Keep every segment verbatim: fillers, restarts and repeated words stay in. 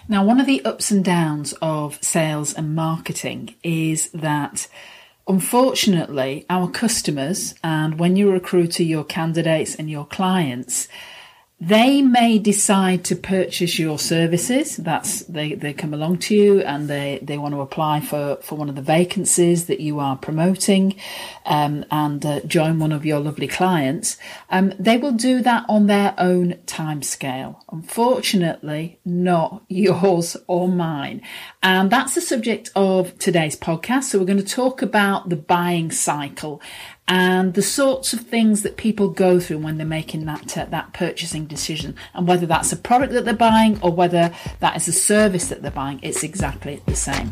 Now, one of the ups and downs of sales and marketing is that, unfortunately, our customers, and when you recruit your candidates and your clients, they may decide to purchase your services. That's they, they come along to you and they, they want to apply for, for one of the vacancies that you are promoting um, and uh, join one of your lovely clients. Um, they will do that on their own timescale. Unfortunately, not yours or mine. And that's the subject of today's podcast. So we're going to talk about the buying cycle and the sorts of things that people go through when they're making that uh, that purchasing decision, and whether that's a product that they're buying or whether that is a service that they're buying, it's exactly the same.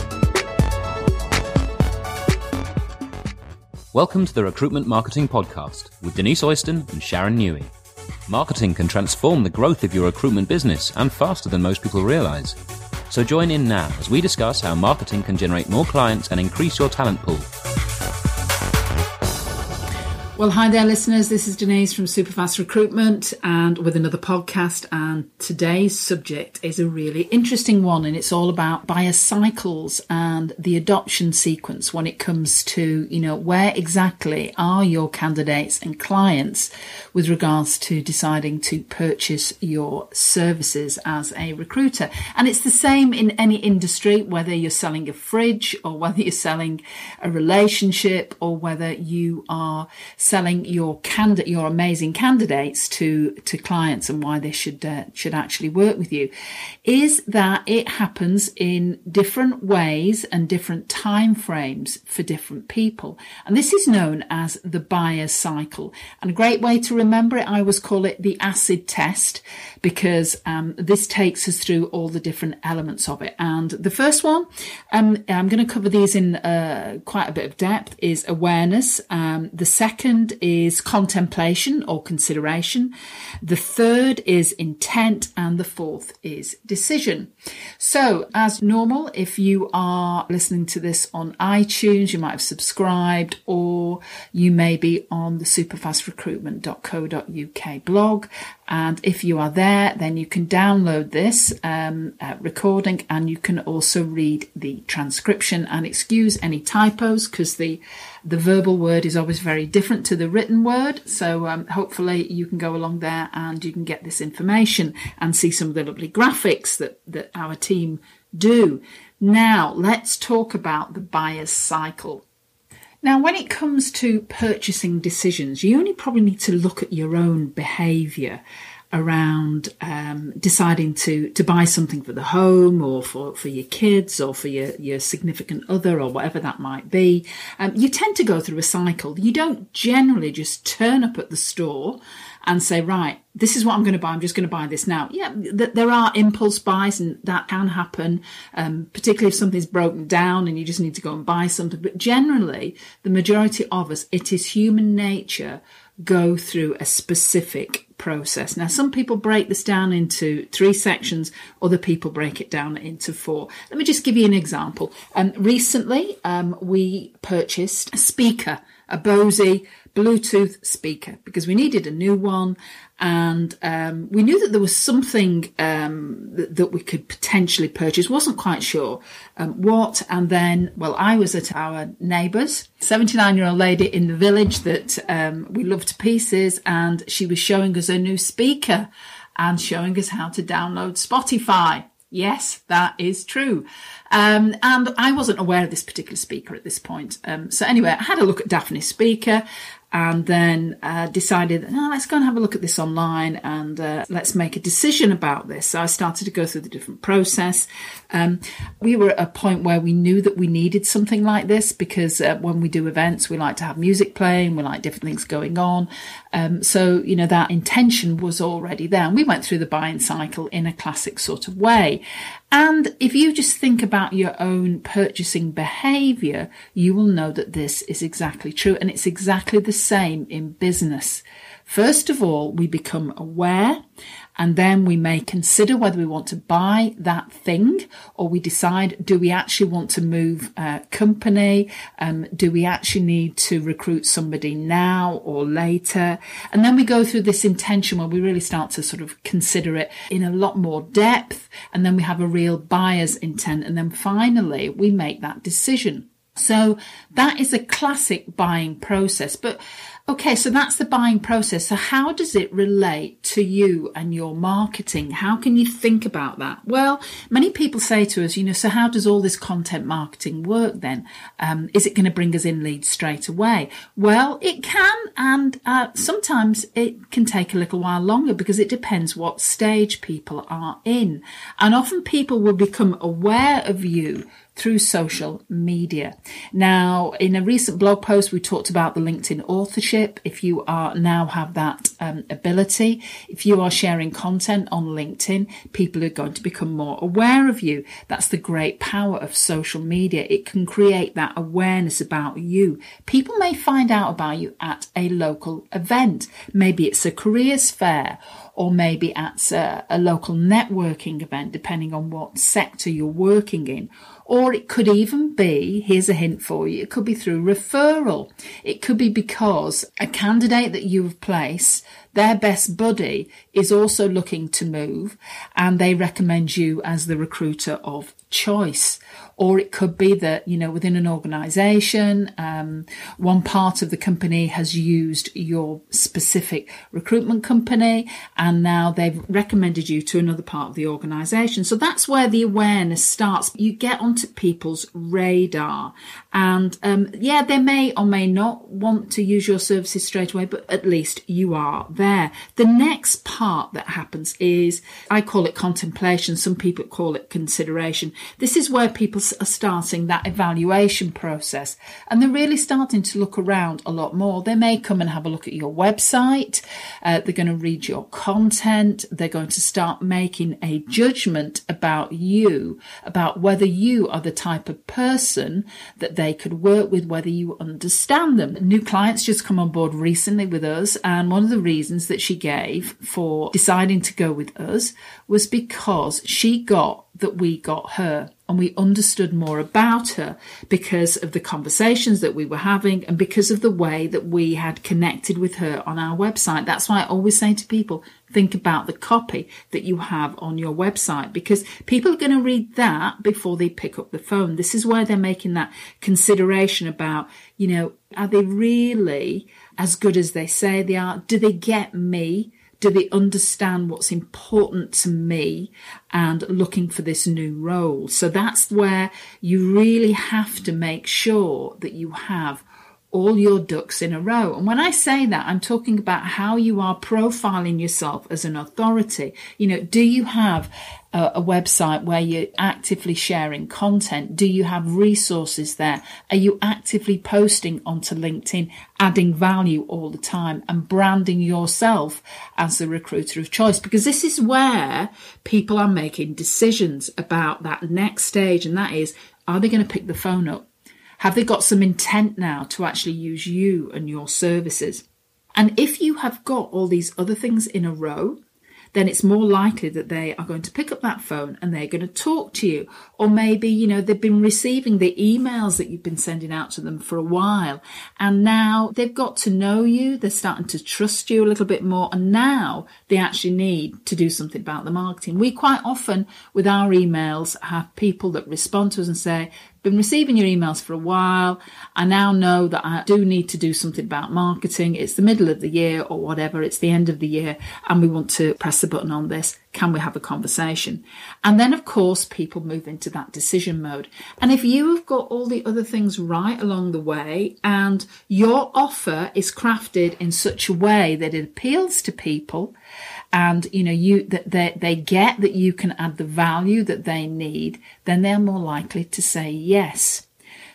Welcome to the Recruitment Marketing Podcast with Denise Oyston and Sharon Newey. Marketing can transform the growth of your recruitment business and faster than most people realise. So join in now as we discuss how marketing can generate more clients and increase your talent pool. Well, hi there, listeners. This is Denise from Superfast Recruitment and with another podcast. And today's subject is a really interesting one, and it's all about buyer cycles and the adoption sequence when it comes to, you know, where exactly are your candidates and clients with regards to deciding to purchase your services as a recruiter. And it's the same in any industry, whether you're selling a fridge or whether you're selling a relationship or whether you are selling your candidate, your amazing candidates to, to clients and why they should, uh, should actually work with you, is that it happens in different ways and different time frames for different people. And this is known as the buyer cycle. And a great way to remember it, I always call it the acid test, because um, this takes us through all the different elements of it. And the first one, um, I'm going to cover these in uh, quite a bit of depth, is awareness. Um, the second is contemplation or consideration. The third is intent, and the fourth is decision. So as normal, if you are listening to this on iTunes, you might have subscribed, or you may be on the superfast recruitment dot co dot uk blog. And if you are there, then you can download this um, uh, recording, and you can also read the transcription. And excuse any typos, because the the verbal word is always very different to the written word. So um, hopefully you can go along there and you can get this information and see some of the lovely graphics that, that our team do. Now, let's talk about the buyer's cycle. Now, when it comes to purchasing decisions, you only probably need to look at your own behaviour around um, deciding to, to buy something for the home or for, for your kids or for your, your significant other or whatever that might be. Um, you tend to go through a cycle. You don't generally just turn up at the store and say, right, this is what I'm going to buy. I'm just going to buy this now. Yeah, th- there are impulse buys, and that can happen, um, particularly if something's broken down and you just need to go and buy something. But generally, the majority of us, it is human nature, go through a specific process. Now, some people break this down into three sections, other people break it down into four. Let me just give you an example. Um, recently, um, we purchased a speaker, a Bose Bluetooth speaker, because we needed a new one, and um, we knew that there was something um, that, that we could potentially purchase. Wasn't quite sure um, what. And then, well, I was at our neighbour's, seventy-nine-year-old lady in the village that um, we love to pieces, and she was showing us a new speaker and showing us how to download Spotify. Yes, that is true. Um, and I wasn't aware of this particular speaker at this point. Um, so anyway, I had a look at Daphne's speaker, and then uh, decided, oh, let's go and have a look at this online, and uh, let's make a decision about this. So I started to go through the different process. Um, we were at a point where we knew that we needed something like this, because uh, when we do events, we like to have music playing, we like different things going on. Um, so, you know, that intention was already there. And we went through the buying cycle in a classic sort of way. And if you just think about your own purchasing behaviour, you will know that this is exactly true. And it's exactly the same in business. First of all, we become aware, And then we may consider whether we want to buy that thing, or we decide, do we actually want to move uh, company? Um, do we actually need to recruit somebody now or later? And then we go through this intention where we really start to sort of consider it in a lot more depth. And then we have a real buyer's intent. And then finally, we make that decision. So that is a classic buying process. But okay, so that's the buying process. So how does it relate to you and your marketing? How can you think about that? Well, many people say to us, you know, so how does all this content marketing work then? Um, is it going to bring us in leads straight away? Well, it can, and uh, sometimes it can take a little while longer because it depends what stage people are in. And often people will become aware of you through social media. Now, in a recent blog post, we talked about the LinkedIn authorship. If you are now have that um, ability, if you are sharing content on LinkedIn, people are going to become more aware of you. That's the great power of social media. It can create that awareness about you. People may find out about you at a local event. Maybe it's a careers fair, or maybe at a, a local networking event, depending on what sector you're working in. Or it could even be, here's a hint for you, it could be through referral. It could be because a candidate that you have placed, their best buddy is also looking to move and they recommend you as the recruiter of choice. Or it could be that, you know, within an organisation, um, one part of the company has used your specific recruitment company and now they've recommended you to another part of the organisation. So that's where the awareness starts. You get onto people's radar and, um, yeah, they may or may not want to use your services straight away, but at least you are there. The next part that happens is, I call it contemplation. Some people call it consideration. This is where people are starting that evaluation process and they're really starting to look around a lot more. They may come and have a look at your website. Uh, they're going to read your content. They're going to start making a judgment about you, about whether you are the type of person that they could work with, whether you understand them. New clients just come on board recently with us, and one of the reasons that she gave for deciding to go with us was because she got that we got her. And we understood more about her because of the conversations that we were having and because of the way that we had connected with her on our website. That's why I always say to people, think about the copy that you have on your website, because people are going to read that before they pick up the phone. This is where they're making that consideration about, you know, are they really as good as they say they are? Do they get me? Do they understand what's important to me and looking for this new role? So that's where you really have to make sure that you have all your ducks in a row. And when I say that, I'm talking about how you are profiling yourself as an authority. You know, do you have a, a website where you're actively sharing content? Do you have resources there? Are you actively posting onto LinkedIn, adding value all the time and branding yourself as the recruiter of choice? Because this is where people are making decisions about that next stage. And that is, are they going to pick the phone up? Have they got some intent now to actually use you and your services? And if you have got all these other things in a row, then it's more likely that they are going to pick up that phone and they're going to talk to you. Or maybe, you know, they've been receiving the emails that you've been sending out to them for a while. And now they've got to know you. They're starting to trust you a little bit more. And now they actually need to do something about the marketing. We quite often, with our emails, have people that respond to us and say, been receiving your emails for a while. I now know that I do need to do something about marketing. It's the middle of the year or whatever. It's the end of the year and we want to press the button on this. Can we have a conversation? And then, of course, people move into that decision mode. And if you have got all the other things right along the way and your offer is crafted in such a way that it appeals to people, and, you know, you, that they, they get that you can add the value that they need, then they're more likely to say yes.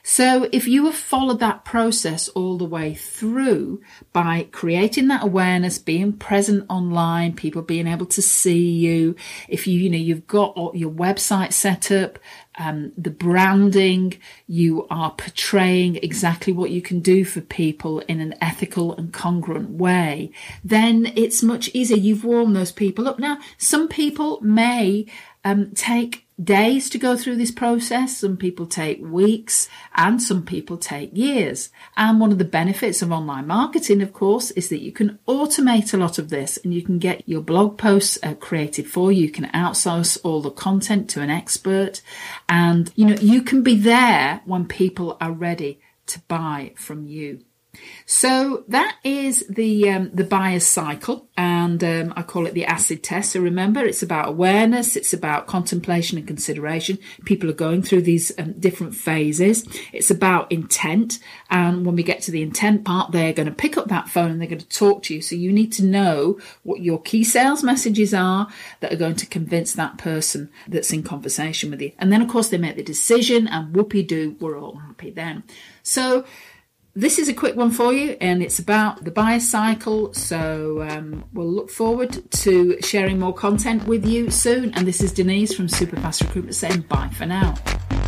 So if you have followed that process all the way through by creating that awareness, being present online, people being able to see you, if you, you know, you've got your website set up, um, the branding, you are portraying exactly what you can do for people in an ethical and congruent way, then it's much easier. You've warmed those people up. Now, some people may um, take days to go through this process. Some people take weeks and some people take years. And one of the benefits of online marketing, of course, is that you can automate a lot of this and you can get your blog posts uh, created for you. You can outsource all the content to an expert and, you know, you can be there when people are ready to buy from you. So that is the um, the buyer's cycle, and um, I call it the acid test. So remember, it's about awareness, it's about contemplation and consideration. People are going through these um, different phases. It's about intent, and when we get to the intent part, they're going to pick up that phone and they're going to talk to you. So you need to know what your key sales messages are that are going to convince that person that's in conversation with you. And then, of course, they make the decision, and whoopee-doo, we're all happy then. So this is a quick one for you, and it's about the buyer cycle. So um, we'll look forward to sharing more content with you soon. And this is Denise from Superfast Recruitment saying bye for now.